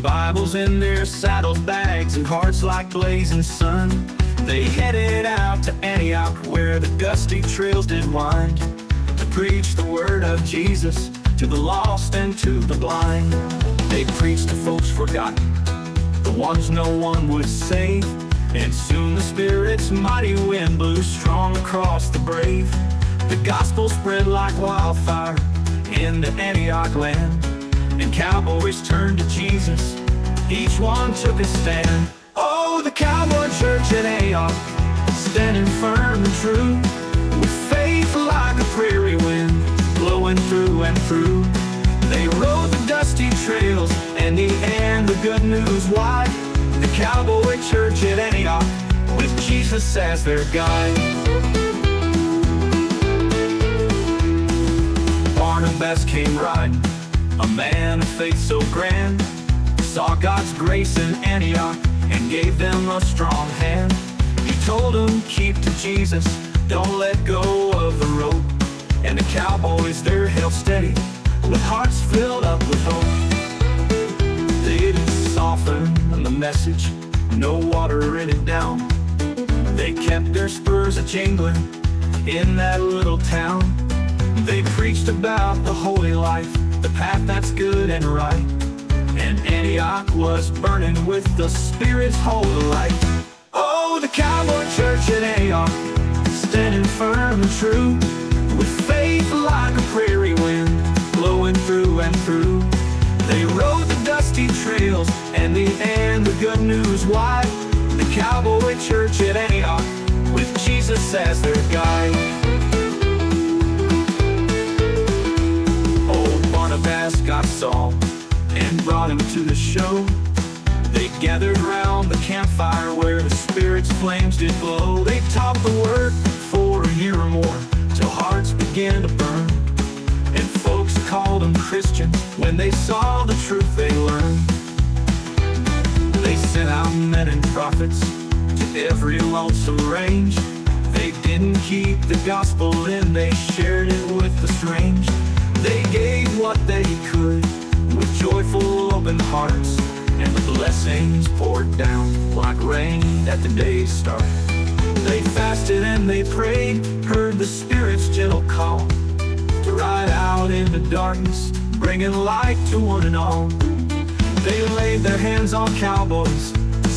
Bibles in their saddlebags and hearts like blazing sun, they headed out to Antioch where the dusty trails did wind, to preach the word of Jesus to the lost and to the blind. They preached to folks forgotten, the ones no one would save, and soon the Spirit's mighty wind blew strong across the brave. The gospel spread like wildfire in the Antioch land, and cowboys turned to Jesus, each one took a stand. Oh, the cowboy church at Antioch, standing firm and true, with faith like a prairie wind blowing through and through. They rode the dusty trails and the good news wide. The cowboy church at Antioch, with Jesus as their guide. Barnabas came riding, a man of faith so grand, saw God's grace in Antioch and gave them a strong hand. He told them, keep to Jesus, don't let go of the rope. And the cowboys there held steady, with hearts filled up with hope. They didn't soften the message, no water in it down. They kept their spurs a-jingling in that little town. They preached about the holy life, the path that's good and right, and Antioch was burning with the Spirit's holy light. Oh, the cowboy church at Antioch, standing firm and true, with faith like a prairie wind blowing through and through. They rode the dusty trails and the good news wide. The cowboy church at Antioch, with Jesus as their guide. Barnabas got Saul and brought him to the show. They gathered round the campfire where the Spirit's flames did glow. They taught the word for a year or more, till hearts began to burn, and folks called them Christians when they saw the truth they learned. They sent out men and prophets to every lonesome range. They didn't keep the gospel in, they shared it with the strange. They gave what they could with joyful open hearts, and the blessings poured down like rain at the day's start. They fasted and they prayed, heard the Spirit's gentle call, to ride out in the darkness, bringing light to one and all. They laid their hands on cowboys